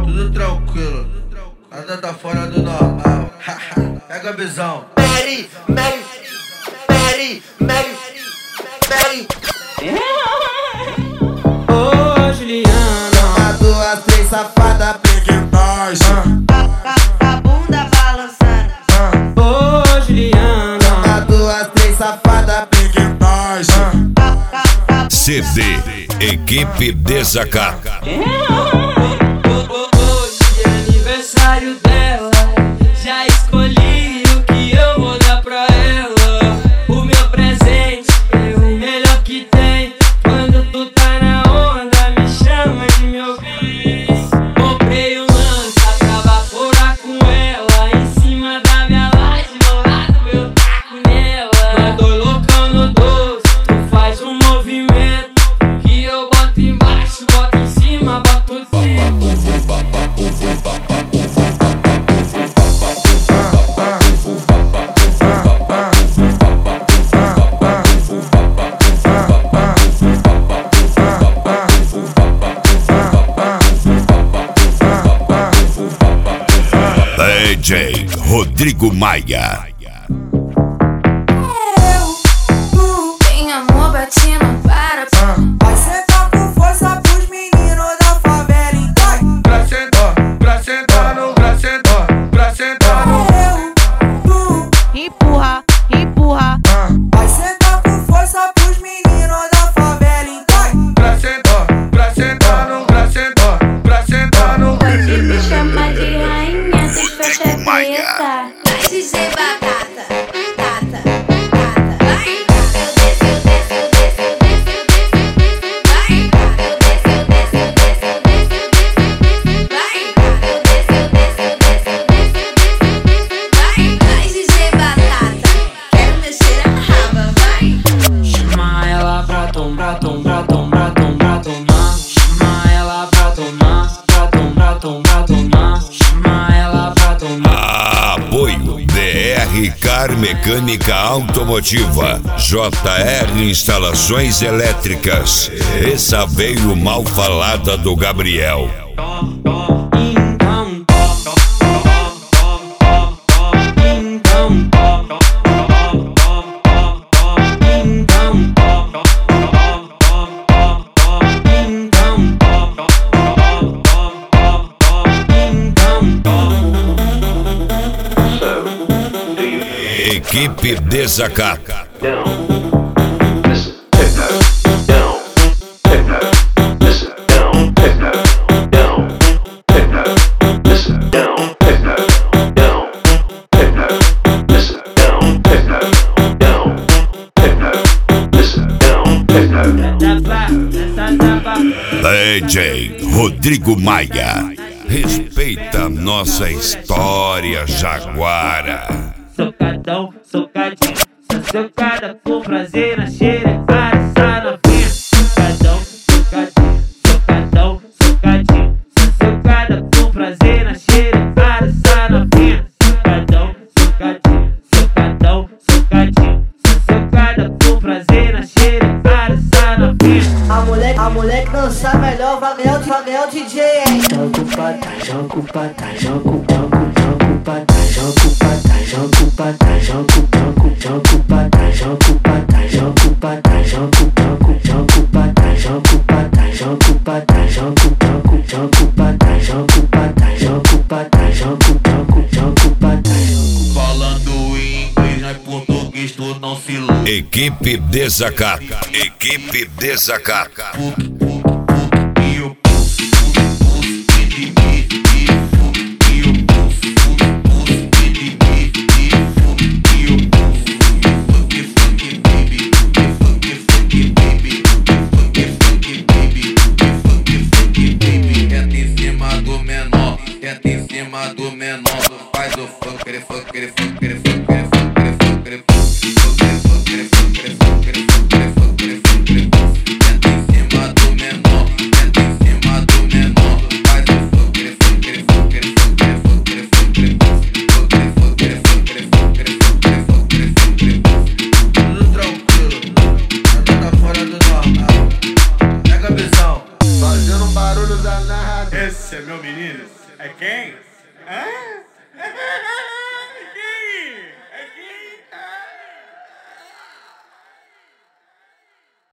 Tudo tranquilo, nada tá fora do normal. Pega a visão. Mary. Ô Juliana, Uma, duas, três, safada, pegue nós. A bunda balançando. ô Juliana, Uma, duas, três, safada, pegue nós. CD Equipe Desacato. hoje é aniversário dela. Já escolhi o que eu vou dar pra ela. O meu presente é o melhor que tem. Quando tu tá na onda, me chama de meu bem. Comprei um lança pra vaporar com ela. Em cima da minha laje, do lado eu taco nela. Nós dois loucão no doce, tu faz um movimento que eu boto embaixo, boto em cima, boto dentro. DJ Rodrigo Maia. Tem amor batendo para. Vai sentar com força pros meninos da favela, então. Pra sentar no, pra sentar no. Empurra. Vai sentar com força pros meninos da favela, então. Pra sentar no, pra sentar no. Pode me chamar de rainha, sem faixa Maia. preta. Vai dizer batata. Vai, eu desço. Vai, eu desço. Vai dizer batata. Quero mexer a raba, vai. Chama ela pra tomar. Chama ela pra tomar. Chama ela pra tomar. Apoio DR Car Mecânica Automotiva, JR Instalações Elétricas. Essa veio mal falada do Gabriel. Equipe Desacato. DJ Rodrigo Maia. Respeita nossa história, Jaguara. Socadão, socadinho, sou socada com prazer na xerecada, essa novinha. Socadão, socadinho, sou socada com prazer na xerecada, essa novinha. Socadão, sou socada com prazer na xerecada, essa novinha. A mulher que dançar melhor vai ganhar o DJ, hein? Falando em inglês, não é português, tu não se ilude. Equipe Desacato. Equipe Desacato. Tenta em cima do menor, faz o fucker. Esse Esse é meu menino? É quem? Hã?